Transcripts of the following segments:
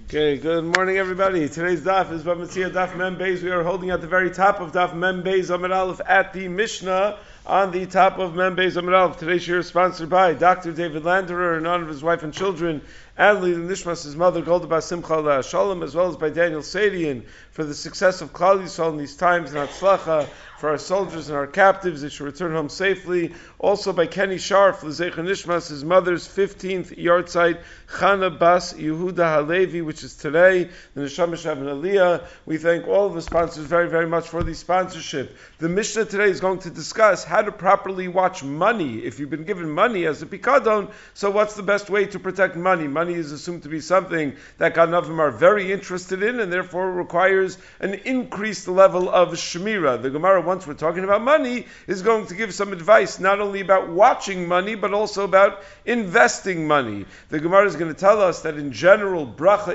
Okay, good morning everybody. Today's daf is Bamitzia Daf Mem Beis. We are holding at the very top of Daf Mem Beis Amud Aleph at the Mishnah on the top of Mem Beis Amud Aleph. Today's shir is sponsored by Dr. David Landerer in honor of his wife and children, and Nishmas, his mother, Golda Bas Simcha Shalom, as well as by Daniel Sadian for the success of Klal Yisrael in these times, and Hatzlacha for our soldiers and our captives that should return home safely. Also by Kenny Sharf, L'Zecha Nishmas, his mother's 15th yahrzeit, Chana Bas Yehuda Halevi, which is today, the Neshama Shav and Aliyah. We thank all of the sponsors very, very much for the sponsorship. The Mishnah today is going to discuss how to properly watch money. If you've been given money as a pikadon, so what's the best way to protect money? Money is assumed to be something that Ganavim are very interested in, and therefore requires an increased level of shmira. The Gemara, once we're talking about money, is going to give some advice not only about watching money, but also about investing money. The Gemara is going to tell us that in general, bracha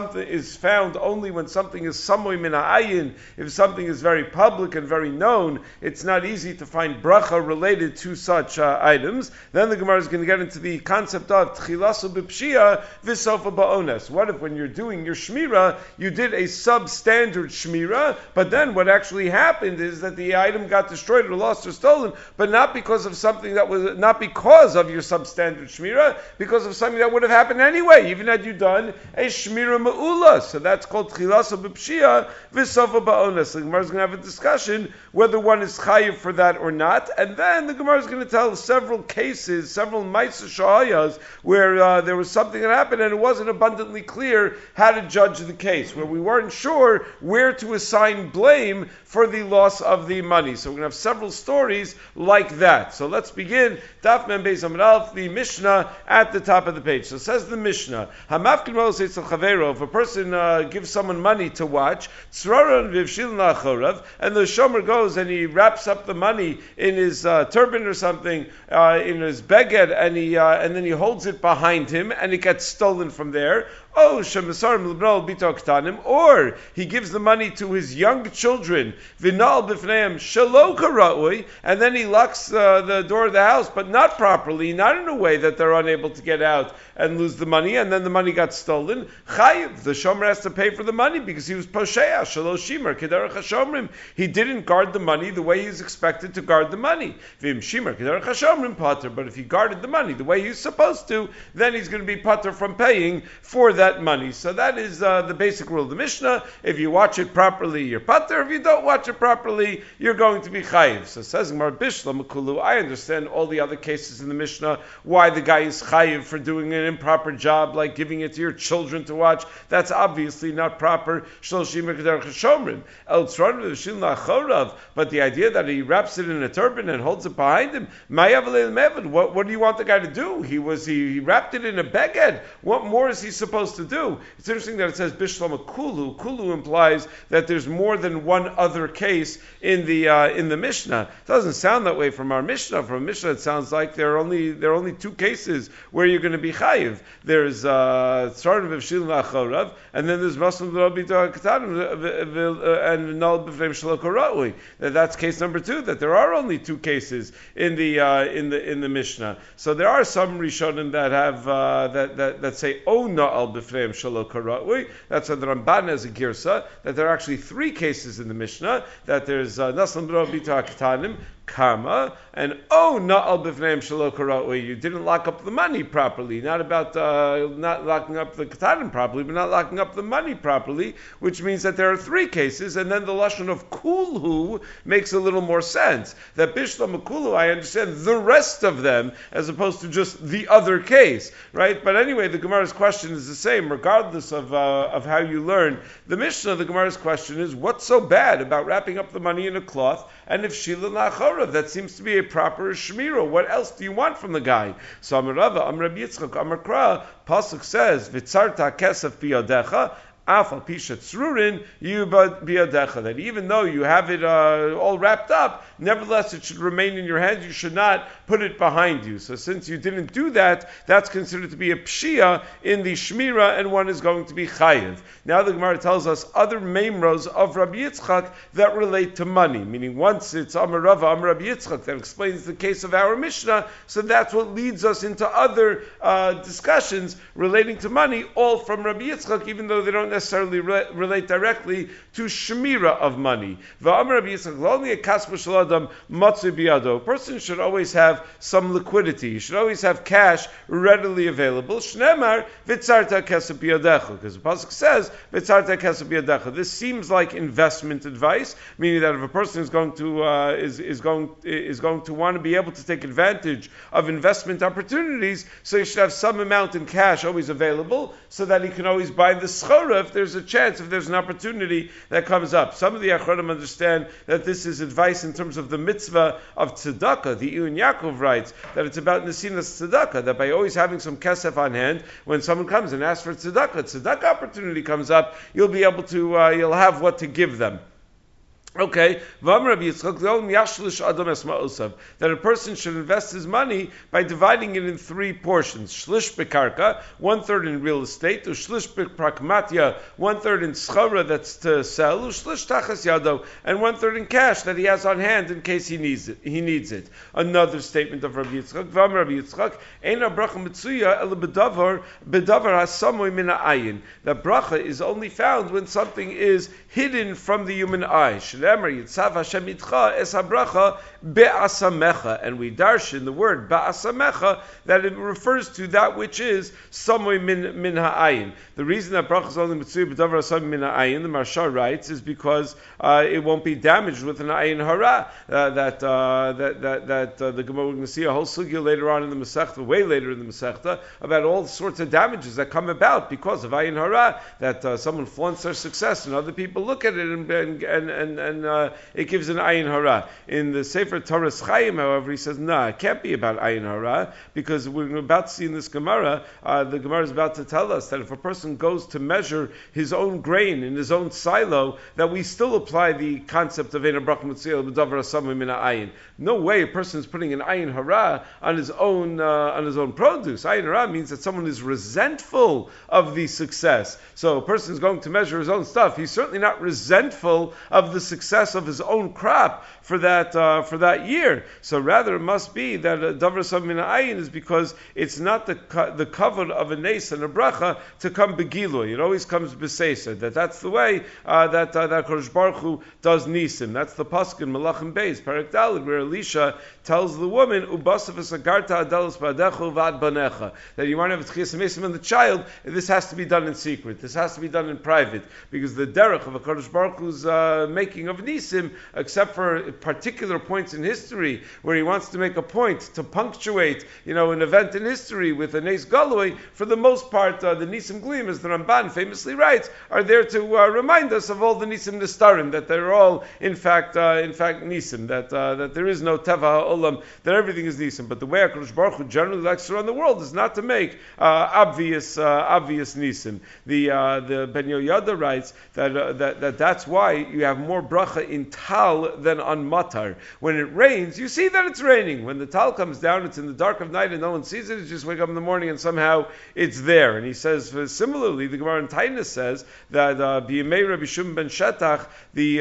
is found only when something is samoy min ha'ayin. If something is very public and very known, it's not easy to find bracha related to such items. Then the Gemara is going to get into the concept of tchilasu b'pshia v'sofa ba'ones. What if when you're doing your shmira, you did a substandard shmira, but then what actually happened is that the item got destroyed or lost or stolen, but not because of something that was not because of your substandard shmira, because of something that would have happened anyway, even had you done a shmira ma'ula. So that's called tchilasa b'pshia v'sofa ba'ones. The Gemara is going to have a discussion whether one is chayiv for that or not, and then the Gemara is going to tell several cases, several ma'aser shahayas, where there was something that happened and it wasn't abundantly clear how to judge the case, where we weren't sure where to assign blame for the loss of the money. So we're going to have several stories like that. So let's begin. Daf Mem Beis Amud Aleph, the Mishnah at the top of the page. So says the Mishnah, Hamafkin Moshe Tzal Chavero, if a person gives someone money to watch, Tzraran Vivshil Nachorav, and the Shomer goes and he wraps up the money in his turban or something, in his beged, and then he holds it behind him, and it gets stolen from there. Oh, Shemasarim Libnol Bito Ktanim, or he gives the money to his young children, Vinal Bifneim Shelo Kara'ui, and then he locks the door of the house, but not properly, not in a way that they're unable to get out and lose the money, and then the money got stolen. Chayiv, the Shomer has to pay for the money because he was Posheya, Shelo Shimer, Kedarach HaShomrim. He didn't guard the money the way he's expected to guard the money. Vim Shimer, Kedarach HaShomrim Pater, but if he guarded the money the way he's supposed to, then he's going to be Pater from paying for that money. So that is the basic rule of the Mishnah. If you watch it properly, you're pater. If you don't watch it properly, you're going to be chayiv. So says Gemara Bishla Makulu, I understand all the other cases in the Mishnah, why the guy is chayiv for doing an improper job, like giving it to your children to watch. That's obviously not proper. But the idea that he wraps it in a turban and holds it behind him, what do you want the guy to do? He wrapped it in a beged. What more is he supposed to do? It's interesting that it says Bishlam Kulu. Kulu implies that there's more than one other case in the Mishnah. It doesn't sound that way from our Mishnah. From Mishnah, it sounds like there are only two cases where you're going to be chayiv. There's Tzarn v'Vshil Nachorav, and then there's Maslam B'Rabita Katan and Nal B'Freim Shelo Kara'ui. That's case number 2. That there are only 2 cases in the Mishnah. So there are some Rishonim that have that say Oh Na'al B'Freim Shelo Kara'ui. That's what the Ramban has a girsa, that there are actually 3 cases in the Mishnah, that there's Naslam B'Rabita Katanim, Karma, and Na'al B'Fneim Shelo Kara'ui. You didn't lock up the money properly. Not about not locking up the Katanim properly, but not locking up the money properly, which means that there are 3 cases, and then the lashon of Kulhu makes a little more sense. That Bishlam Kulu, I understand the rest of them, as opposed to just the other case, right? But anyway, the Gemara's question is the same, regardless of how you learn the Mishnah. The Gemara's question is, what's so bad about wrapping up the money in a cloth? And if Shila Nachor, that seems to be a proper shmira. What else do you want from the guy? So Amar Rava, Amar Rabbi Yitzchak, Amar Kra, Pasuk says, V'tzarta kesef biyadecha, Afal pisha tzrurin biadecha, that even though you have it all wrapped up, nevertheless it should remain in your hand. You should not put it behind you. So since you didn't do that, that's considered to be a pshia in the shmira, and one is going to be chayiv. Now the Gemara tells us other memros of Rabbi Yitzchak that relate to money, meaning once it's Amar Rava, Amar Rabbi Yitzchak, that explains the case of our Mishnah, so that's what leads us into other discussions relating to money, all from Rabbi Yitzchak, even though they don't necessarily relate directly to shmira of money. V'Amar Rabbi Yitzchak, only a kaspa shel adam matzui biyado. A person should always have some liquidity. You should always have cash readily available. Shnemar v'tzarta kesef biyadecha, because the pasuk says v'tzarta kesef biyadecha. This seems like investment advice, meaning that if a person is going to want to be able to take advantage of investment opportunities, so he should have some amount in cash always available, so that he can always buy the schora if there's a chance, if there's an opportunity that comes up. Some of the Achronim understand that this is advice in terms of the mitzvah of tzedakah. The Iyun Yaakov writes that it's about nesinas tzedakah, that by always having some kesef on hand, when someone comes and asks for tzedakah opportunity comes up, you'll be able to, you'll have what to give them. Okay, that a person should invest his money by dividing it in three portions. Shlish bekarka, 1/3 in real estate, ushlish beprakmatya, 1/3 in schara that's to sell, ushlish tachas yado, and 1/3 in cash that he has on hand in case he needs it. Another statement of Rabbi Yitzchak, V'amar Rabbi Yitzchak, Eina bracha mitzuya el bedavar hasamoy min ha'ayin. That bracha is only found when something is hidden from the human eye. And we darsh in the word ba'asamecha that it refers to that which is samoi min ha'ayin. The reason that bracha is only mitzuya b'davar hasamoi min ha'ayin, the Marsha writes, is because it won't be damaged with an ayin hara. That the Gemara, we're going to see a whole sugya later on in the Masechta, way later in the Masechta, about all sorts of damages that come about because of ayin hara. That someone flaunts their success and other people look at it and it gives an ayin hara. In the Sefer Torah Chaim, however, he says, no, it can't be about ayin hara, because we're about to see in this Gemara, the Gemara is about to tell us that if a person goes to measure his own grain in his own silo, that we still apply the concept of ein bracha mitzuyah b'davar hasamoi min ha'ayin. No way a person is putting an ayin hara on his own produce. Ayin hara means that someone is resentful of the success. So a person is going to measure his own stuff. He's certainly not resentful of the success of his own crop for that year. So rather it must be that davar hasamoi min ha'ayin is because it's not the cover of a nes and a bracha to come begilui. It always comes b'seisa. That's the way that Kodesh Baruch Hu does nisim. That's the pasuk in Malachim Beis, Perek Daled, where Elisha tells the woman, "Ubasaf esagarta adelos ba'adecha uvad banecha," that you want to have tchias mesim on the child. This has to be done in secret. This has to be done in private, because the derech of a Kodesh Baruch Hu's making of nisim, except for particular points in history where he wants to make a point to punctuate, an event in history with a nes galoi. For the most part, the nisim glim, as the Ramban famously writes, are there to remind us of all the nisim nistarim, that they're all in fact nisim, that there is no teva ha'olam, that everything is nisim. But the way HaKadosh Baruch Hu generally likes to run the world is not to make obvious nisim. The Ben Yoyada writes that's why you have more bracha in tal than on matar. When it rains, you see that it's raining. When the tal comes down, it's in the dark of night and no one sees it. You just wake up in the morning and somehow it's there. And he says, similarly, the Gemara in Tainus says that b'yemei Rabbi Shimon ben Shetach, the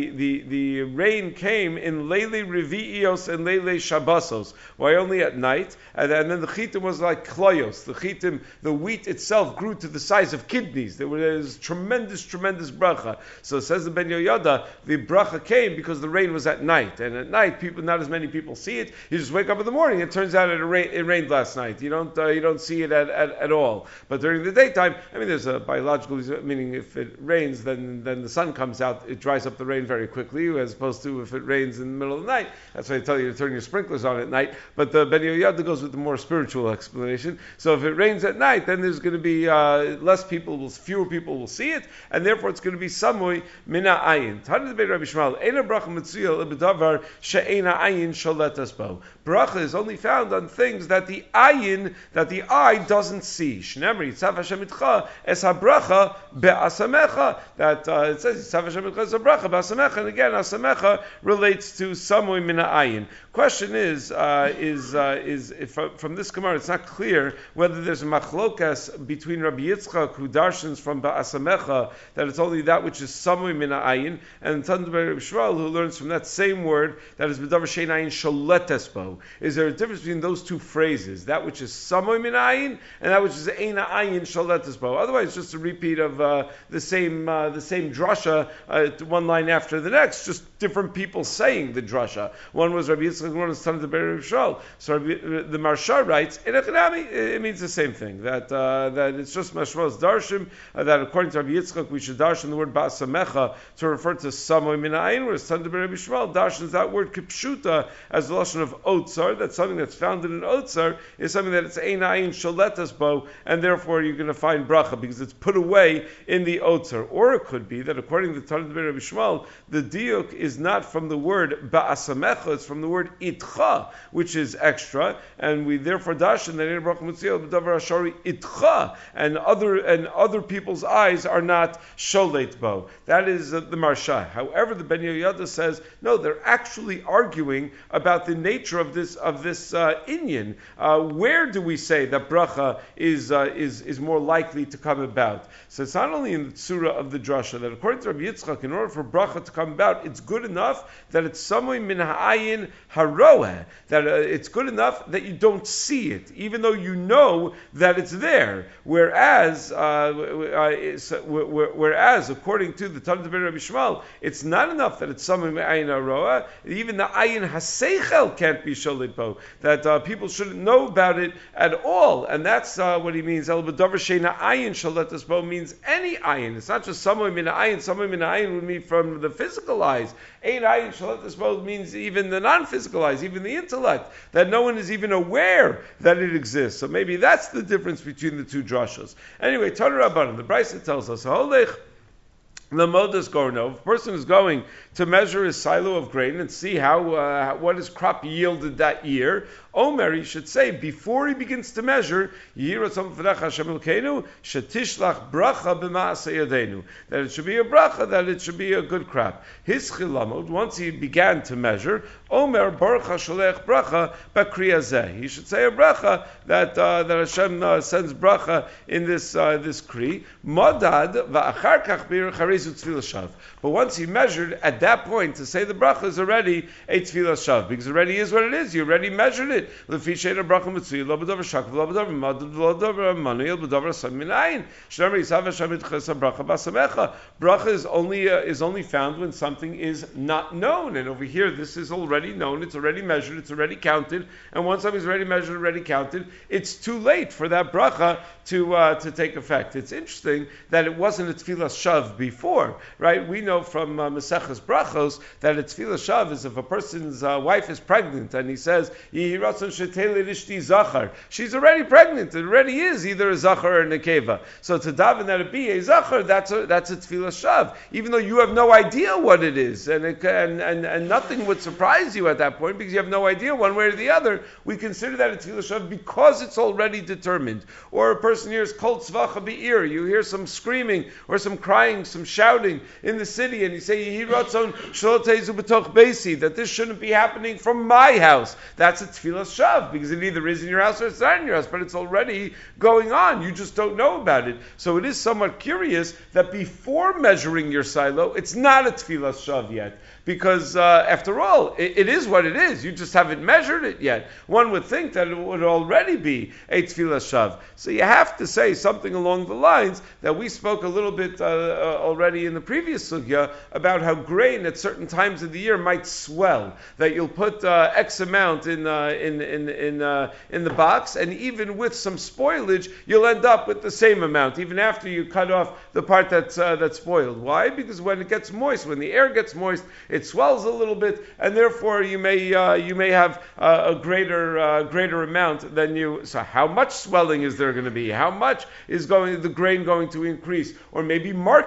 rain came in Leilei Revi'ios and Leilei Shabbosos. Why only at night? And then the chitim was like kloyos. The chitim, the wheat itself grew to the size of kidneys. There was tremendous bracha. So says the Ben Yoyada, the bracha came because the rain was at night. And at night, not as many people see it. You just wake up in the morning, it turns out it rained last night. You don't see it at all. But during the daytime, there's a biological meaning. If it rains, then the sun comes out, it dries up the rain very quickly, as opposed to if it rains in the middle of the night. That's why they tell you to turn your sprinklers on at night. But the Ben Yoyada goes with the more spiritual explanation. So if it rains at night, then there's going to be fewer people will see it, and therefore it's going to be samui mina ayin. Tana the Rabbi Shmuel, Eina bracha mitzuya lebedavar she'eina ayin sholetas bo. bracha is only found on things that the eye doesn't see. Shnemri Yitzav Hashem Itcha es habracha be'asamecha. That it says Yitzav Hashem Itcha es habracha be'asamecha, and again asamecha relates to samui min ha'ayin. Question is if from this Gemara it's not clear whether there's a machlokas between Rabbi Yitzchak who darshans from ba'asamecha that it's only that which is samui min ha'ayin, and Tandur Rabbi Shmuel who learns from that same word that is b'davar shein ayin sholetes bo. Is there a difference between those two phrases, that which is samui min ha'ayin and that which is ein ha'ayin sholetes bo? Otherwise, it's just a repeat of the same drasha, one line after the next, just different people saying the drasha. One was Rabbi Yitzchak, one was Tandur Rabbi Shmuel. So the Marsha writes, in Echanami, it means the same thing, that it's just Mashmal's darshim, that according to Rabbi Yitzchak, we should darshan the word ba'asamecha to refer to samoi min ha'ayin, whereas Tandur Rabbi Shmuel darshans that word kipshuta as the lashon of otzar, that something that's founded in otzar is something that it's ein ha'ayin sholetas bo, and therefore you're going to find bracha, because it's put away in the otzar. Or it could be that according to Tandur Rabbi Shmuel, the diuk is not from the word ba'asamecha, it's from the word itcha, which is extra, and we therefore darshan that in bracha mutziel b'davar hashari itcha, and other people's eyes are not sholet bo. That is the Marsha. However, the Ben Yehoyada says no, they're actually arguing about the nature of this inyan. Where do we say that bracha is more likely to come about? So it's not only in the tzura of the drasha that according to Rabbi Yitzchak, in order for bracha to come about, it's good enough that it's samui min ha'ayin haroeh, that it's good enough that you don't see it, even though you know that it's there. Whereas according to the Tandur Rabbi Shmuel, it's not enough that it's samui min ha'ayin haroeh. Even the ayin haseichel can't be sholit bo, that people shouldn't know about it at all, and that's what he means. El b'davar sheina ayin sholetas bo means any ayin. It's not just samui min ha'ayin. Samui min ha'ayin would mean from the physical eyes. Ein ayin sholetas bo means even the non-physical eyes, even the intellect, that no one is even aware that it exists. So maybe that's the difference between the two drashas. Anyway, Tanur Rabbanan, the Brisa tells us, Holech Lamodas Gorno, if a person is going to measure his silo of grain and see how what his crop yielded that year, Omer, he should say, before he begins to measure, that it should be a bracha, that it should be a good crop. His chilamod, once he began to measure, Omer Baruch HaSholech bracha b'kriyazeh. He should say a bracha that Hashem sends bracha in this kri. Modad va'achar kach bir charezu tefillah shav. But once he measured, at that point, to say the bracha is already a tefillah shav, because it already is what it is. You already measured it. Bracha is only found when something is not known, and over here this is already known. It's already measured. It's already counted. And once something's already measured, already counted, it's too late for that bracha to take effect. It's interesting that it wasn't a tefillah shav before, right? We know from Maseches Brachos that a tefillah shav is if a person's wife is pregnant and he says she's already pregnant. It already is either a zachar or a nekeva. So to daven that it be a zachar, that's a tefillah shav, even though you have no idea what it is, and nothing would surprise you at that point because you have no idea one way or the other. We consider that a tefillah shav because it's already determined. Or a person hears kol tzvacha be'ir, you hear some screaming or some crying, some shouting in the city, and you say yehi ratzon shelo tezu b'toch beisi, that this shouldn't be happening from my house. That's a tefillah shav, because it either is in your house or it's not in your house, but it's already going on. You just don't know about it. So it is somewhat curious that before measuring your silo, it's not a tefillah shav yet, because after all, it is what it is. You just haven't measured it yet. One would think that it would already be a tefillah shav. So you have to say something along the lines that we spoke a little bit already in the previous sugya about how grain at certain times of the year might swell. That you'll put X amount in the box, and even with some spoilage, you'll end up with the same amount, even after you cut off the part that's spoiled. Why? Because when it gets moist, when the air gets moist, it swells a little bit, and therefore you may have a greater amount than you. So how much swelling is there going to be? How much is the grain going to increase? Or maybe market conditions.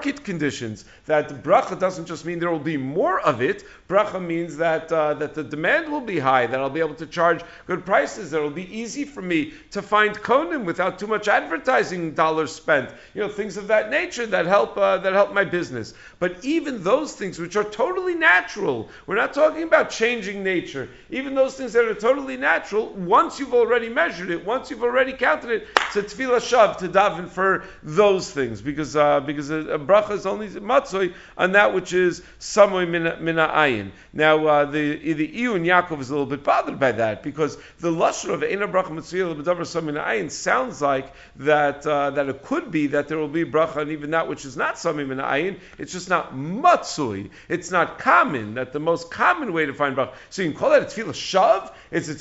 conditions. That bracha doesn't just mean there will be more of it. Bracha means that that the demand will be high, that I'll be able to charge good prices, that it'll be easy for me to find konim without too much advertising dollars spent. Things of that nature that help my business. But even those things which are totally natural, we're not talking about changing nature. Even those things that are totally natural, once you've already measured it, once you've already counted it, it's a tefillah shav to daven for those things, because a bracha is only matzoi on that which is samoy mina ayin. Now the Iyun Yaakov is a little bit bothered by that, because the lashon of eina bracha mitzvah b'davar samoy mina ayin sounds like that it could be that there will be bracha on even that which is not samoy mina ayin. It's just not matzoi. It's not common. That the most common way to find bracha. So you can call that a tefillah shav.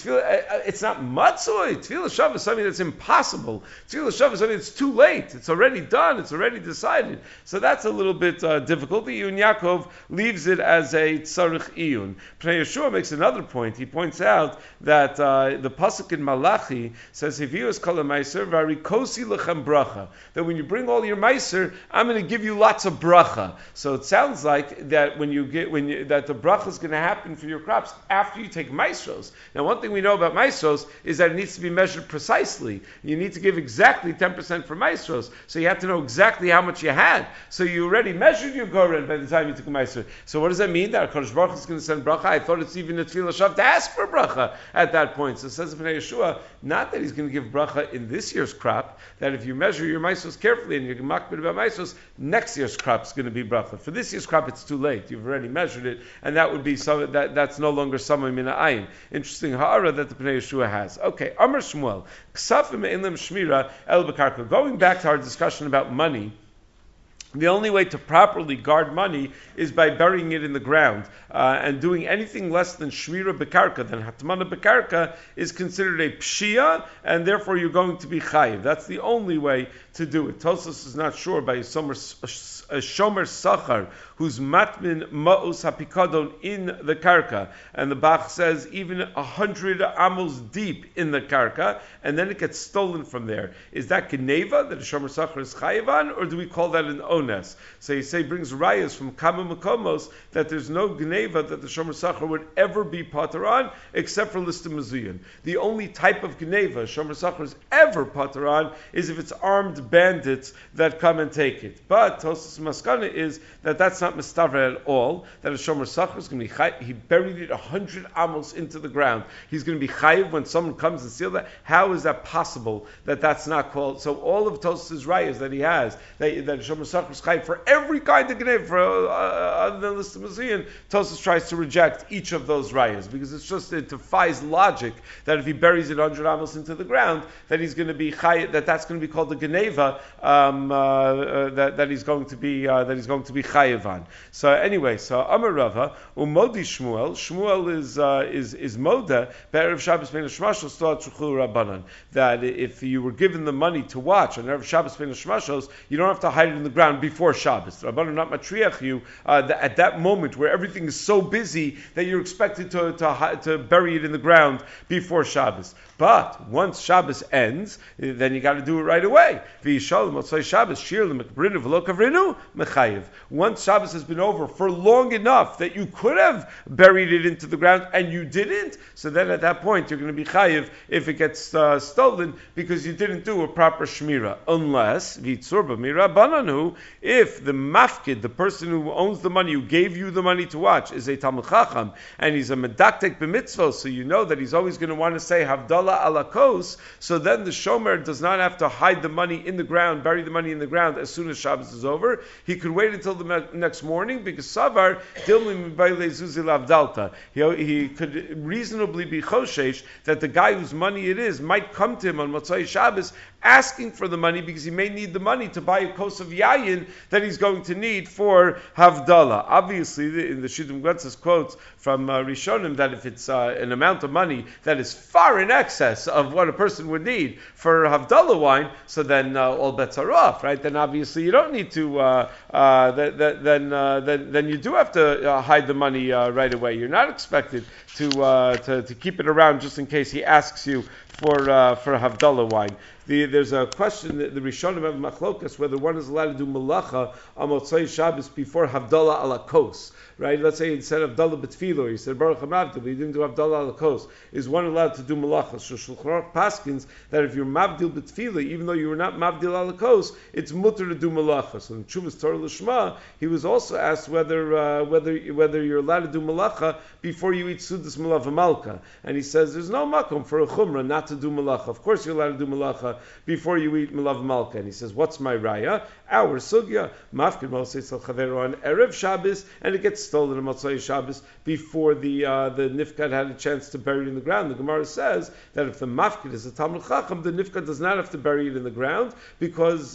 It's not matzoi. Tefillah shav is something that's impossible. Tefillah shav is something that's too late. It's already done. It's already decided. So that's a little bit difficult. The Iyun Yaakov leaves it as a tzarich iyun. Pnei Yeshua makes another point. He points out that the pasuk in Malachi says, "Hivius kol meiser varikosi lechem bracha." That when you bring all your meiser, I'm going to give you lots of bracha. So it sounds like that that the bracha is going to happen for your crops after you take maestros. Now, one thing we know about maestros is that it needs to be measured precisely. You need to give exactly 10% for maestros, so you have to know exactly how much you had. So you already measured your goren by the time you took a maestro. So what does that mean? That Kodesh Baruch Hu is going to send bracha? I thought it's even a tefillah shav to ask for bracha at that point. So it says Pnei Yeshua, not that he's going to give bracha in this year's crop, that if you measure your maestros carefully and you're makbid about maestros, next year's crop is going to be bracha. For this year's crop, it's too late. You've already measured it, and that would be that's no longer samay mina ayin. Interesting ha'ara that the Pnei Yeshua has. Okay, Amar Shmuel, Ksafim elim shmira el bekarka. Going back to our discussion about money, the only way to properly guard money is by burying it in the ground, and doing anything less than shmira bekarka, than hatmana bekarka, is considered a pshia, and therefore you're going to be chayiv. That's the only way to do it. Tosfos is not sure by a shomer sachar who's matmin ma'us hapikadon in the karka, and the Bach says even 100 amos deep in the karka, and then it gets stolen from there. Is that geneva that a shomer sachar is chayivan, or do we call that an ones? So he brings rayas from kama makomos that there's no geneva that the shomer sachar would ever be pater on, except for listim mezuyin. The only type of geneva shomer sachar is ever pater on is if it's armed bandits that come and take it. But Tosfos Maskana is that that's not mistaver at all, that a shomer sachar is going to be chayiv. He buried it 100 amos into the ground. He's going to be chayiv when someone comes and steals that. How is that possible that that's not called? So all of Tosfos' rayas that he has, that shomer sachar is chayiv for every kind of geneva, for other than listim mezuyin, Tosfos tries to reject each of those rayas, because it's just, it defies logic that if he buries it 100 amos into the ground, that he's going to be chayiv, that's going to be called the geneva, that he's going to be chayiv on. So anyway, so Amar Rava umodi Shmuel is moda be'erev Shabbos ben Shmashos toat shulchu rabbanan, that if you were given the money to watch on erev Shabbos ben Shmashos, you don't have to hide it in the ground before Shabbos. Rabbanan not matriach you at that moment where everything is so busy that you're expected to bury it in the ground before Shabbos. But once Shabbos ends, then you got to do it right away. Once Shabbos has been over for long enough that you could have buried it into the ground and you didn't, so then at that point you're going to be chayiv if it gets stolen, because you didn't do a proper shmira. Unless if the mafkid, the person who owns the money, who gave you the money to watch, is a talmid chacham and he's a medaktek b'mitzvos, so you know that he's always going to want to say havdalah ala kos, so then the shomer does not have to hide the money in the ground, bury the money in the ground as soon as Shabbos is over. He could wait until the next morning, because savar dilmi mibayle zuzil avdalta. He could reasonably be choshesh that the guy whose money it is might come to him on Motzai Shabbos asking for the money, because he may need the money to buy a kos of yayin that he's going to need for Havdalah. Obviously, in the Shidduch Gletzes quotes from Rishonim that if it's an amount of money that is far in excess of what a person would need for Havdalah wine, so then all bets are off, right? Then obviously you don't need to. Then you do have to hide the money right away. You're not expected to keep it around just in case he asks you for Havdalah wine. There's a question that the Rishonim have machlokas whether one is allowed to do malacha on Motzei Shabbos before Havdalah ala kos. Right? Let's say instead of Havdalah b'tfilo, he said Baruch HaMavdil, but he didn't do Havdalah ala kos. Is one allowed to do malacha? So Shulchan Aruch paskins that if you're mavdil b'tfilo, even though you were not mavdil ala kos, it's mutter to do malacha. So in Chuvas Torah Lishma, he was also asked whether you're allowed to do malacha before you eat Sudas Malava Malka. And he says there's no makom for a chumrah not to do malacha. Of course you're allowed to do malacha before you eat Malava Malka. And he says, what's my raya? Our sugya, mafkid Mosei Tzal Chaveru on Erev Shabbos, and it gets stolen on Motzei Shabbos before the nifkad had a chance to bury it in the ground. The Gemara says that if the mafkid is a Talmud Chacham, the nifkad does not have to bury it in the ground because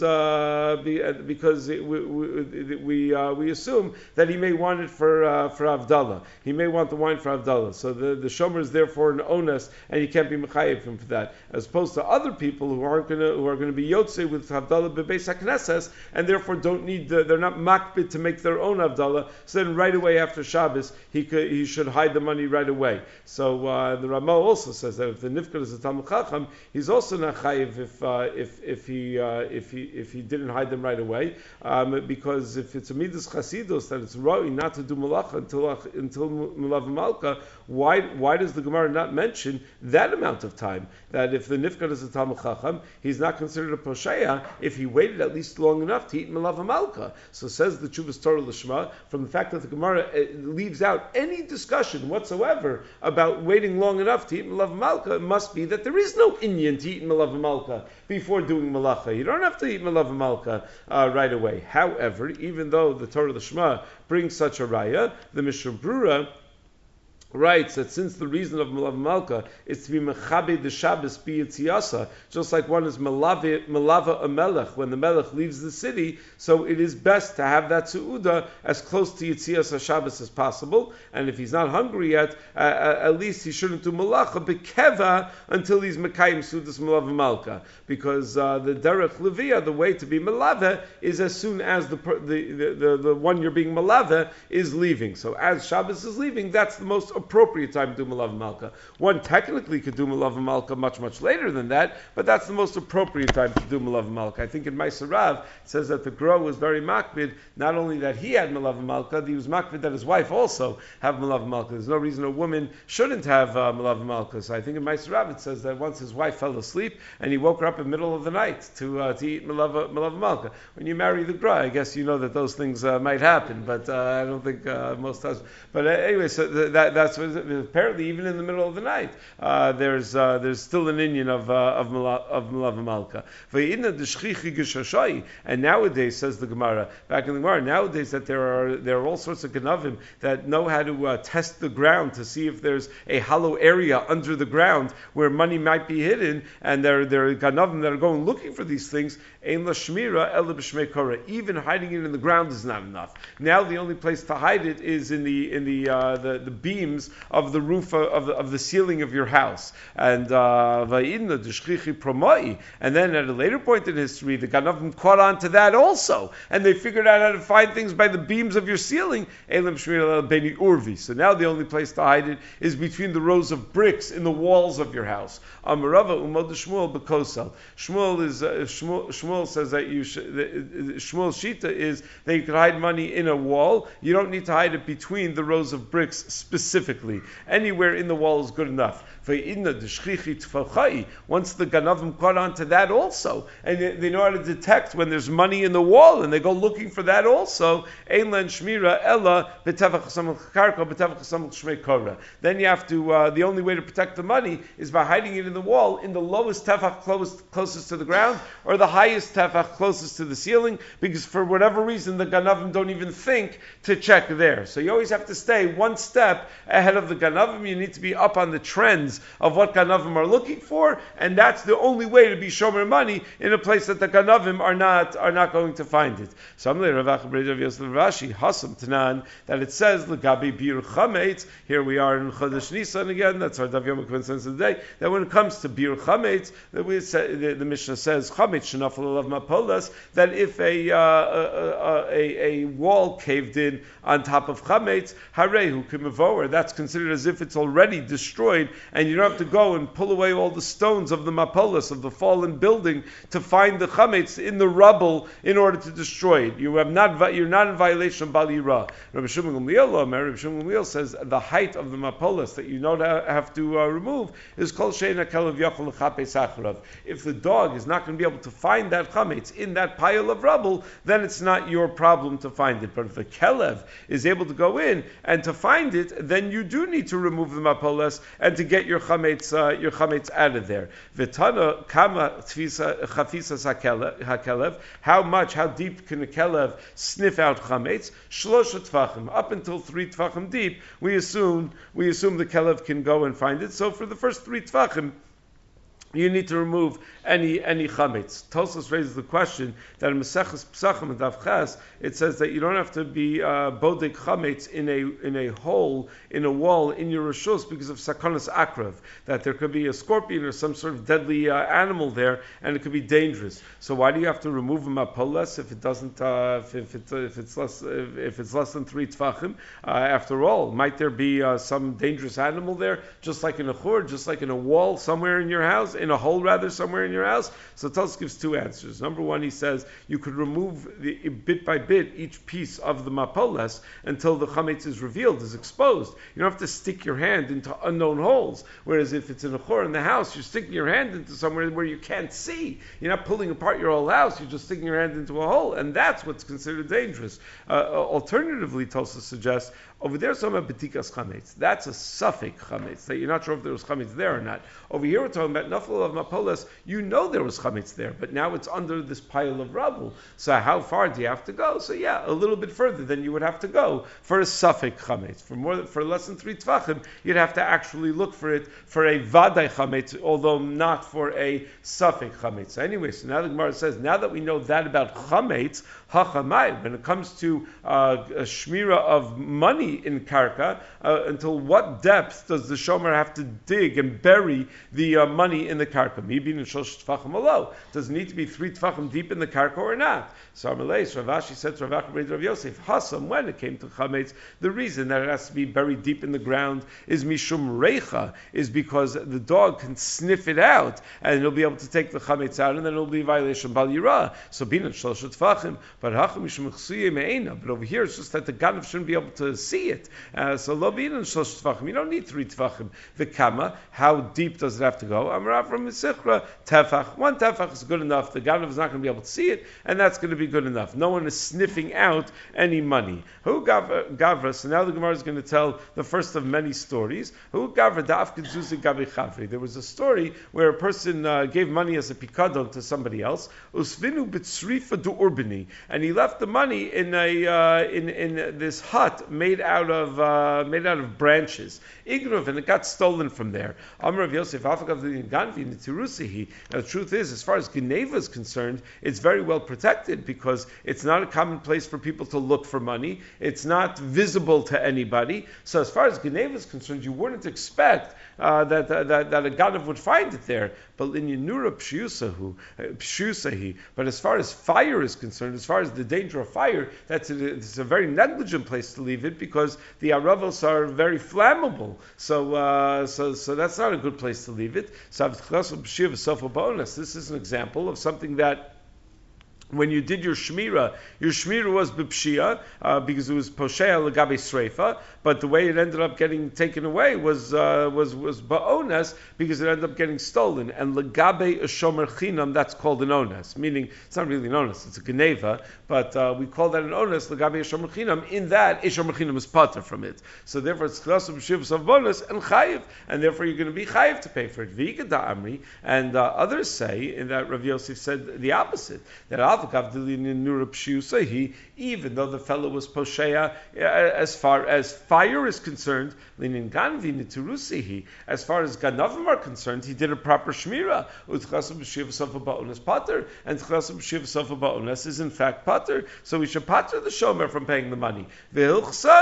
we assume that he may want it for Havdalah. He may want the wine for Havdalah. So the shomer is therefore an onus, and you can't be mechayev him for that. As opposed to other people who are going to be yotze with Havdalah bebeis hakneses, and therefore don't need they're not makbid to make their own Havdalah. So then right away after Shabbos he should hide the money right away. So the Ramah also says that if the nifkad is a Talmud Chacham, he's also not chayiv if he didn't hide them right away, because if it's a midas chasidus that it's roi not to do malacha until Malav Malka, why does the Gemara not mention that amount of time? That if the nifkad is a Talmud Chacham, he's not considered a posheya if he waited at least long enough to eat Malav Malka. So says the Chuvas Torah Lishma, from the fact that the Gemara leaves out any discussion whatsoever about waiting long enough to eat Malav Malka, it must be that there is no inyan to eat Malav Malka before doing Malacha. You don't have to eat Malav Malka right away. However, even though the Torah Lishma brings such a raya, the Mishnah Brura writes that since the reason of Malav Malka is to be mechabe the Shabbos b'yitziasa, just like one is melava a melech when the melech leaves the city, so it is best to have that su'uda as close to Yitzias Shabbos as possible. And if he's not hungry yet, at least he shouldn't do malacha bekeva until he's mekayim sudas Malav Malka, because the derech levia, the way to be melave, is as soon as the one you're being melave is leaving. So as Shabbos is leaving, that's the most appropriate time to do Malav Malka. One technically could do Malav Malka much, much later than that, but that's the most appropriate time to do Malav Malka. I think in Ma'aser Rav it says that the Gro was very makbid, not only that he had Malav Malka, he was makbid that his wife also have Malav Malka. There's no reason a woman shouldn't have Malav Malka. So I think in Ma'aser Rav it says that once his wife fell asleep and he woke her up in the middle of the night to eat Malav Malka. When you marry the Gra, I guess you know that those things might happen, but I don't think most husbands. But anyway, so that's apparently even in the middle of the night there's still an inyan of Malav Malka. And nowadays, says the Gemara, back in the Gemara, nowadays that there are all sorts of ganavim that know how to test the ground to see if there's a hollow area under the ground where money might be hidden, and there are ganavim that are going looking for these things. Ein la shmira ela b'shmei korah. Even hiding it in the ground is not enough. Now the only place to hide it is in the beams of the roof of the ceiling of your house. And va'idna d'shchichi promoi. And then at a later point in history, the ganavim caught on to that also, and they figured out how to find things by the beams of your ceiling. Elam shmira beni urvi. So now the only place to hide it is between the rows of bricks in the walls of your house. Amarava umod Shmuel bekosel. Shmuel says that Shmuel's shita is that you can hide money in a wall. You don't need to hide it between the rows of bricks specifically. Anywhere in the wall is good enough. Once the ganavim caught on to that also, and they know how to detect when there's money in the wall, and they go looking for that also. Then you have to. The only way to protect the money is by hiding it in the wall, in the lowest tefach closest to the ground, or the highest tefach closest to the ceiling, because for whatever reason the ganavim don't even think to check there. So you always have to stay one step ahead of the ganavim. You need to be up on the trends of what ganavim are looking for, and that's the only way to be shomer money in a place that the ganavim are not going to find it. So Rashi Hasam Tanan that it says L'gabi Bir Chametz. Here we are in Chodesh Nisan again. That's our Daf Yom consensus of the day. That when it comes to Bir Chametz, that we say, the Mishnah says Chametz Shenafal Alav Mapolas. That if a wall caved in on top of Chametz, Harehu Kimavoer. That's that's considered as if it's already destroyed, and you don't have to go and pull away all the stones of the mapolis, of the fallen building, to find the chametz in the rubble in order to destroy it. You're not in violation of Bal Yira. Rabbi Shimon Gamliel says the height of the mapolis that you don't have to remove is kol she'ein hakelev yochel l'chapes acharav. If the dog is not going to be able to find that chametz in that pile of rubble, then it's not your problem to find it. But if the kelev is able to go in and to find it, then you do need to remove the mapoles and to get your chametz out of there. V'tana kama chafisas hakelev. How deep can a kelev sniff out chametz? Shlosha tvachim. Up until 3 tvachim deep, we assume the kelev can go and find it. So for the first 3 tvachim, you need to remove any chametz. Tosfos raises the question that in Maseches Pesachim and Daf Ches, it says that you don't have to be bodek chametz in a hole in a wall in your rishus because of sakonas akrav, that there could be a scorpion or some sort of deadly animal there, and it could be dangerous. So why do you have to remove a mapoles if it doesn't if it's less than 3 tfachim? After all, might there be some dangerous animal there, just like in a chur, just like in a wall somewhere in your house? In a hole rather somewhere in your house? So Tosfos gives 2 answers. Number 1, he says you could remove bit by bit each piece of the mapoles until the chametz is revealed, is exposed. You don't have to stick your hand into unknown holes. Whereas if it's in a chur in the house, you're sticking your hand into somewhere where you can't see. You're not pulling apart your whole house. You're just sticking your hand into a hole, and that's what's considered dangerous. Alternatively, Tosfos suggests over there, some of betikas chametz. That's a suffix chametz that you're not sure if there was chametz there or not. Over here, we're talking about nafel of mapoles. You know there was chametz there, but now it's under this pile of rubble. So how far do you have to go? So yeah, a little bit further than you would have to go for a suffix chametz. For less than 3 tvachim, you'd have to actually look for it for a vaday chametz, although not for a suffix chametz. So anyway, so now the Gemara says, now that we know that about chametz, hachamai, when it comes to a shmira of money in karka, until what depth does the shomer have to dig and bury the money in the karka? Maybe in shlosh tfachim alo. Does it need to be 3 tfachim deep in the karka or not? So Ravashi said to Rav Yosef, Hasam, when it came to chametz, the reason that it has to be buried deep in the ground is mishum reicha, is because the dog can sniff it out and he'll be able to take the chametz out, and then it'll be a violation bal yira. So bin shlosh tfachim, but hacham mishum chsuye me'ena. But over here it's just that the ganav shouldn't be able to see it. So lo bin shlosh tfachim. You don't need 3 tfachim. V'kama, how deep does it have to go? Amar from Mesichra, tefach. 1 tefach is good enough. The ganav is not going to be able to see it, and that's going to be good enough. No one is sniffing out any money. Who gavra? So now the Gemara is going to tell the first of many stories. Who gavra da'af kedzuzi gabi chavri? There was a story where a person gave money as a pikadon to somebody else. Usvinu b'tzrifa du urbani, and he left the money in this hut made out of branches. Ignov, and it got stolen from there. Amar of Yosef Afagav Ganvi Nitirusihi. Now the truth is, as far as Geneva is concerned, it's very well protected because it's not a common place for people to look for money. It's not visible to anybody. So as far as Geneva is concerned, you wouldn't expect that a Ganav would find it there. But in Yenura Pshusahi. But as far as fire is concerned, as far as the danger of fire, it's a very negligent place to leave it because the aravos are very flammable. So that's not a good place to leave it. So this is an example of something that when you did your shmira was b'pshia because it was poshea legabe sreifa, but the way it ended up getting taken away was ba'ones because it ended up getting stolen. And legabe shomer chinam, that's called an ones, meaning it's not really an ones, it's a geneva, but we call that an ones legabe shomer chinam. In that, shomer chinam is pater from it. So therefore, it's chlasub shivus of bonus and chayiv, and therefore you're going to be chayiv to pay for it. V'ikada amri, and others say in that Rav Yosef said the opposite, that even though the fellow was poshea, as far as fire is concerned, as far as ganavim are concerned, he did a proper shmira. And is in fact pater, so we should pater the shomer from paying the money. When we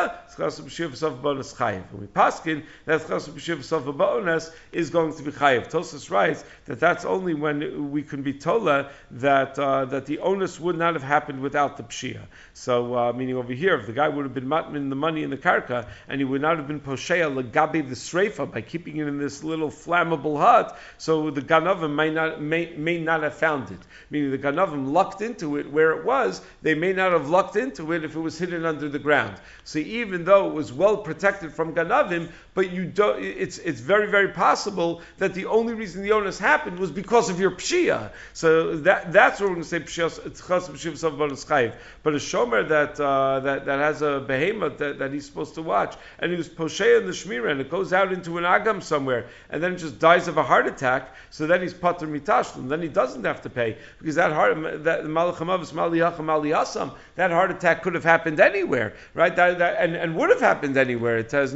paskin, that is going to be chayiv. Tosfos writes that that's only when we can be tola that the onus would not have happened without the pshia. So, meaning over here, if the guy would have been matmin the money in the karka, and he would not have been posheya legabe the sreifa by keeping it in this little flammable hut, so the ganavim may not have found it. Meaning the ganavim lucked into it where it was, they may not have lucked into it if it was hidden under the ground. So even though it was well protected from ganavim, but it's very, very possible that the only reason the onus happened was because of your pshia. So that's what we're going to say pshia. It's chas pshia of bonus chayiv. But a shomer that has a behemoth that he's supposed to watch, and he was posheya in the shmira, and it goes out into an agam somewhere, and then it just dies of a heart attack. So then he's pater mitashlim. Then he doesn't have to pay because that malach hamavis maliyacham maliyasam, that heart attack could have happened anywhere, right? And would have happened anywhere. It has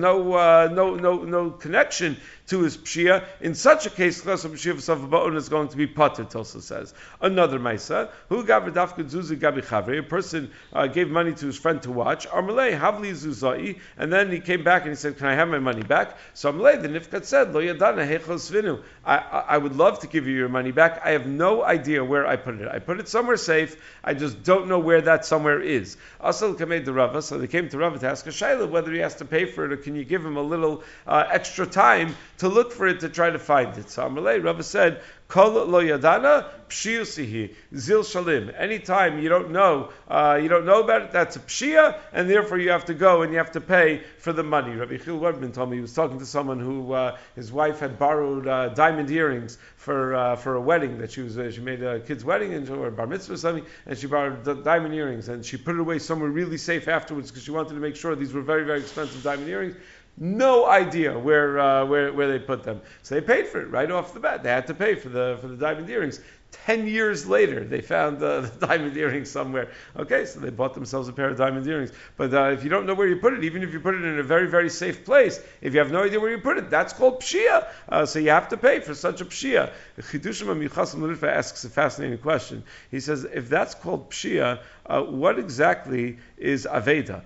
no connection to his pshia. In such a case, chasam pshia v'sav ba'on is going to be pater. Tulsa says another ma'isa who gav dafka zuzi gabi chavre. A person gave money to his friend to watch. Armalei havli zuzai, and then he came back and he said, "Can I have my money back?" So Armalei, the nifkat said, "Lo yadana hechos vinu." I would love to give you your money back. I have no idea where I put it. I put it somewhere safe. I just don't know where that somewhere is. Asal kamei the Rava. So they came to Rava to ask a shayla whether he has to pay for it or can you give him a little extra time to look for it to try to find it. So Amalei, Rava said, Kol lo yadana pshiyusihi zil shalim. Anytime you don't know about it, that's a pshia, and therefore you have to go and you have to pay for the money. Rabbi Chil Webman told me he was talking to someone who his wife had borrowed diamond earrings for a wedding that she made a kid's wedding or a bar mitzvah or something, and she borrowed diamond earrings and she put it away somewhere really safe afterwards because she wanted to make sure these were very, very expensive diamond earrings. No idea where they put them. So they paid for it right off the bat. They had to pay for the diamond earrings. 10 years later, they found the diamond earrings somewhere. Okay, so they bought themselves a pair of diamond earrings. But if you don't know where you put it, even if you put it in a very, very safe place, if you have no idea where you put it, that's called pshia. So you have to pay for such a pshia. Chidushim HaMichasim L'Rifa asks a fascinating question. He says, if that's called pshia, what exactly is aveda?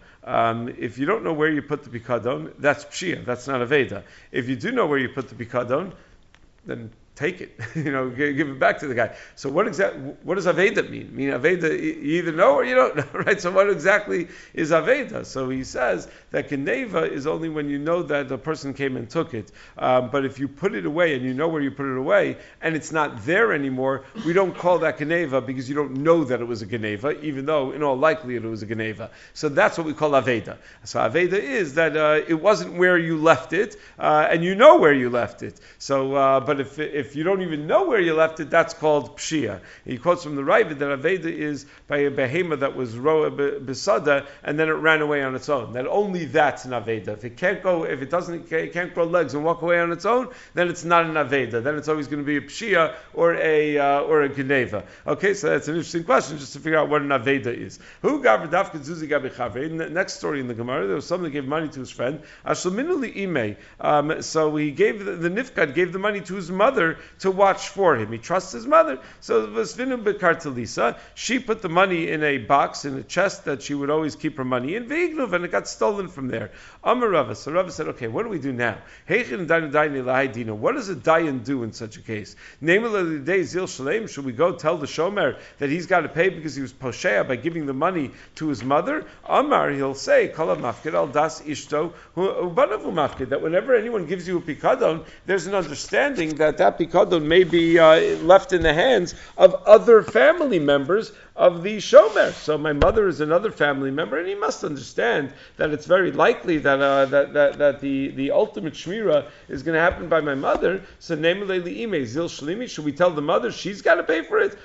If you don't know where you put the pikadon, that's pshia. That's not aveda. If you do know where you put the pikadon, then take it, give it back to the guy. So what does Aveda mean? I mean, Aveda, you either know or you don't know, right? So what exactly is Aveda? So he says that Geneva is only when you know that the person came and took it. But if you put it away and you know where you put it away and it's not there anymore, we don't call that Geneva because you don't know that it was a Geneva, even though in all likelihood it was a Geneva. So that's what we call Aveda. So Aveda is that it wasn't where you left it, and you know where you left it. So, but if you don't even know where you left it, that's called pshia. He quotes from the Ravid that Aveda is by a behema that was roa besada and then it ran away on its own. That only that's an Aveda. If it can't grow legs and walk away on its own, then it's not an Aveda. Then it's always going to be a pshia or a geneva. Okay, so that's an interesting question just to figure out what an Aveda is. Who gav dafka zuzi gabi chavre? In the next story in the Gemara, there was someone that gave money to his friend. Ashleminuli imei. So he gave the nifkad gave the money to his mother to watch for him. He trusts his mother. So Vasvinu Bekartalisa, she put the money in a box, in a chest that she would always keep her money in, Vignuv, and it got stolen from there. Amar Rava. So Rava said, okay, what do we do now? What does a dayan do in such a case? Should we go tell the shomer that he's got to pay because he was posheya by giving the money to his mother? Amar, he'll say, Kala mafkid al das ishto ubanavu mafkid, that whenever anyone gives you a pikadon, there's an understanding that pikadon may be left in the hands of other family members of the shomer. So my mother is another family member, and he must understand that it's very likely that the ultimate shmira is going to happen by my mother. So zil shlimi, should we tell the mother she's got to pay for it?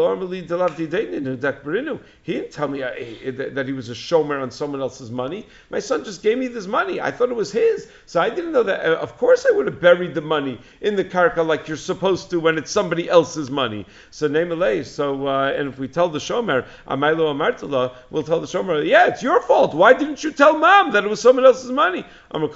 He didn't tell me that he was a shomer on someone else's money. My son just gave me this money. I thought it was his, so I didn't know that. Of course, I would have buried the money in the karka like you're supposed to when it's somebody else's money. So and if we tell the shomer, Amailo Amartala, we'll tell the shomer, yeah, it's your fault. Why didn't you tell mom that it was someone else's money?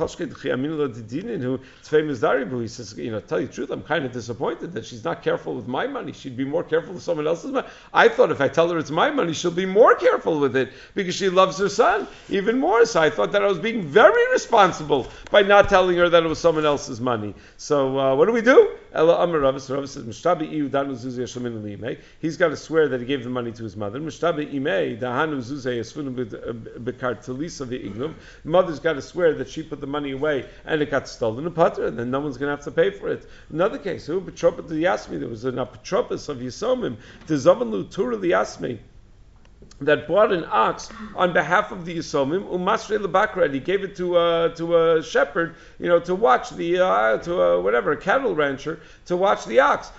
It's famous Daribu. He says, tell you the truth, I'm kind of disappointed that she's not careful with my money. She'd be more careful with someone else's money. I thought if I tell her it's my money, she'll be more careful with it because she loves her son even more. So I thought that I was being very responsible by not telling her that it was someone else's money. So what do? Ella Amar Rava. So Rava says, he's got to swear that he gave the money money to his mother. Mishtabe imei dahanu zuzei esfunu bekartelisa v'ignuv. Mother's got to swear that she put the money away and it got stolen in Pater, and then no one's going to have to pay for it. Another case, who Petropos Yasmi, there was an Apotropos of Yisomim, the Zavanlu Tura Yasmi, that bought an ox on behalf of the Yisomim, umasre lebakra, and he gave it to a shepherd, to watch the a cattle rancher to watch the ox.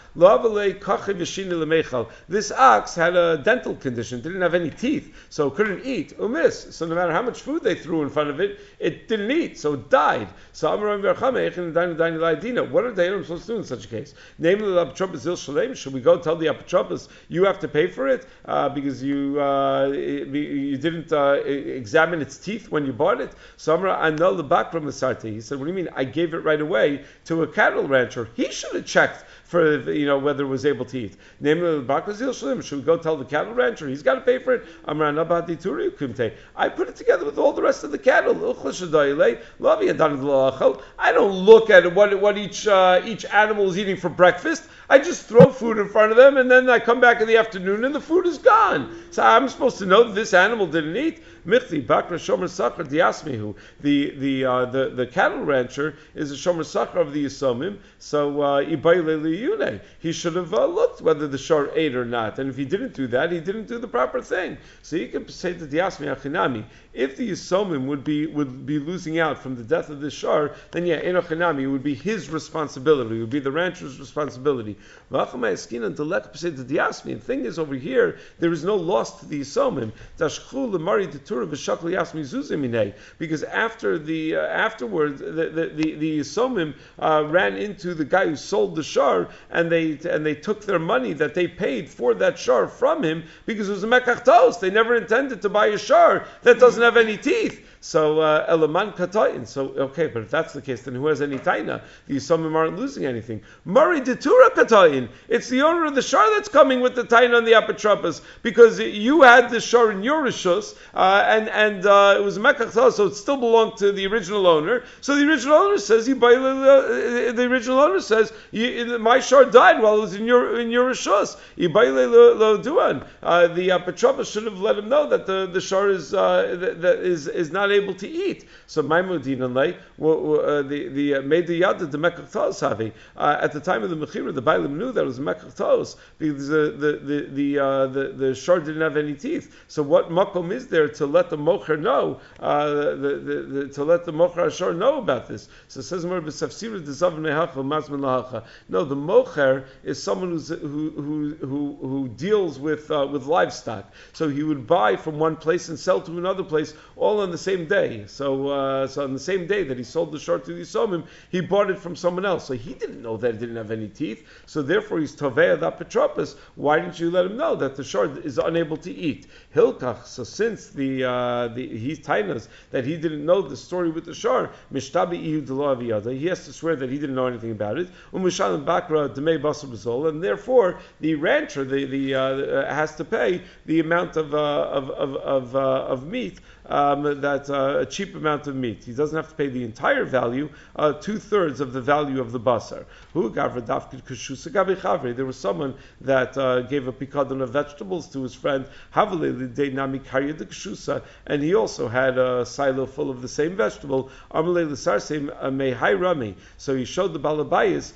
This ox had a dental condition, didn't have any teeth, so couldn't eat. So no matter how much food they threw in front of it, it didn't eat, so it died. So what are the Dayanim supposed to do in such a case? Namely, the Apotropos Zil Shalem, should we go tell the Apotropos, you have to pay for it because you didn't examine its teeth when you bought it? So Anel the Bakra Masarte, he said, what do you mean? I gave it right away to a cattle rancher. He should have checked for whether it was able to eat. Namely, should we go tell the cattle rancher? He's got to pay for it. I put it together with all the rest of the cattle. I don't look at what each animal is eating for breakfast. I just throw food in front of them, and then I come back in the afternoon, and the food is gone. So I'm supposed to know that this animal didn't eat. Michli Bakra Shomer Sachar Diasmihu. The cattle rancher is a Shomer Sachar of the Yisomim. So he should have looked whether the shor ate or not. And if he didn't do that, he didn't do the proper thing. So you can say to Diasmi Achinami, if the Yisomim would be losing out from the death of the shor, then Enochinami, it would be his responsibility. It would be the rancher's responsibility. And the thing is, over here, there is no loss to the Yisomim. Because afterwards, the Yisomim ran into the guy who sold the shar, and they took their money that they paid for that shar from him because it was a mekach. They never intended to buy a shar that doesn't have any teeth. So elaman katayin. So okay, but if that's the case, then who has any taina? The Yisomim aren't losing anything. Mari detura katayin. It's the owner of the shar that's coming with the taina on the apotropos, because you had the shar in your rishus, and it was a mekach, so it still belonged to the original owner. So the original owner says my shar died while it was in your rishus. The apotropos should have let him know that the shar is not able to eat. So Maimudin and the made the yad the mekach tos havi. At the time of the mechira, the bailim knew that it was mekach tos because the shor didn't have any teeth. So what makom is there to let the mocher know? To let the mocher shor know about this. So it says more b'safsira dezav nehacha mazman lahacha. No, the mocher is someone who deals with livestock. So he would buy from one place and sell to another place, all on the same day. So on the same day that he sold the shor to the Yisomim, he bought it from someone else. So he didn't know that it didn't have any teeth. So therefore he's Tovei the Apotropos. Why didn't you let him know that the shor is unable to eat? Hilkach. So since he's tainas that he didn't know the story with the shor, Mishtabi ihu delo aviyada, he has to swear that he didn't know anything about it. Umishalim bakra demei basar b'zol, and therefore the rancher has to pay the amount of meat. A cheap amount of meat. He doesn't have to pay the entire value, 2/3 of the value of the basar. There was someone that gave a pikadon of vegetables to his friend, and he also had a silo full of the same vegetable. So he showed the balabayas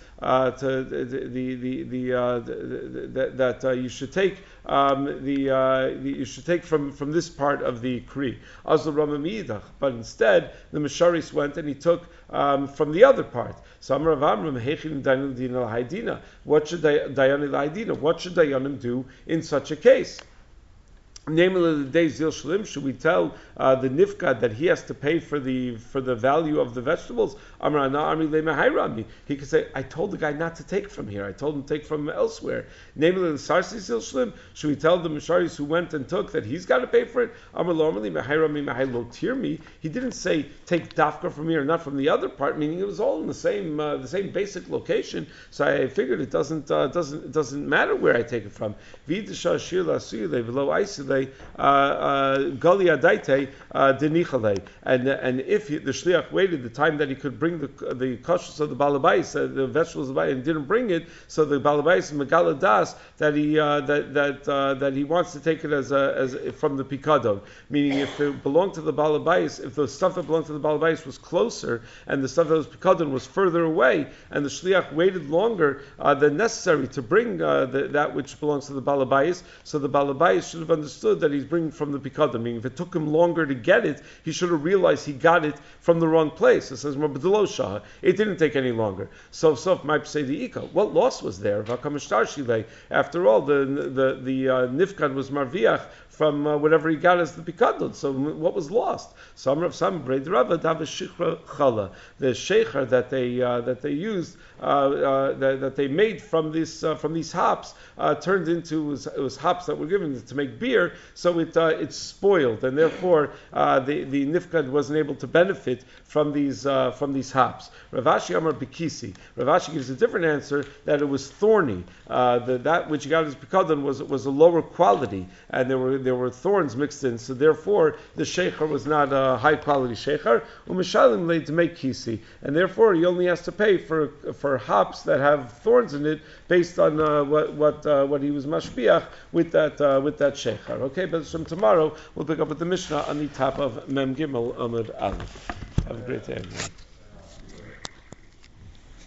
that you should take you should take from this part of the kri. But instead, the Misharis went and he took from the other part. So Amar Rav Amram, what should Dayanim do in such a case? Namely, the day Zil Shalim, should we tell the Nifkad that he has to pay for the value of the vegetables? He could say, I told the guy not to take from here. I told him to take from elsewhere. Namely, the Sarsi Zil Shalim, should we tell the Misharis who went and took that he's got to pay for it? He didn't say take dafka from here, not from the other part, meaning it was all in the same basic location. So I figured it doesn't matter where I take it from. Shile Gali Adaite Denichale. And if the shliach waited the time that he could bring the kashrus of the balabais, the vegetables of the balabais, and didn't bring it, so the balabais megala das that he wants to take it as from the pikadon. Meaning, if it belonged to the balabais, if the stuff that belonged to the balabais was closer, and the stuff that was pikadon was further away, and the shliach waited longer than necessary to bring that which belongs to the balabais, so the balabais should have understood that he's bringing from the pikadon. Meaning, if it took him longer to get it, he should have realized he got it from the wrong place. It says it didn't take any longer. So might say the ika. What loss was there? After all, the nifkad was marviach from whatever he got as the pikadon. So what was lost? The sheikha that they used that they made from these hops turned into it was hops that were given to make beer. So it spoiled, and therefore the nifkad wasn't able to benefit from these hops. Rav Ashi Amar Bikisi. Rav Ashi gives a different answer that it was thorny. That which he got as pikadon was a lower quality, and there were thorns mixed in. So therefore, the sheikha was not a high quality sheikha. Umishalim laid to make kisi, and therefore he only has to pay for hops that have thorns in it, based on what he was mashbiach with that sheikha. Okay, but from tomorrow we'll pick up with the Mishnah on the top of Mem Gimel Amud Aleph. Have a great day, everyone.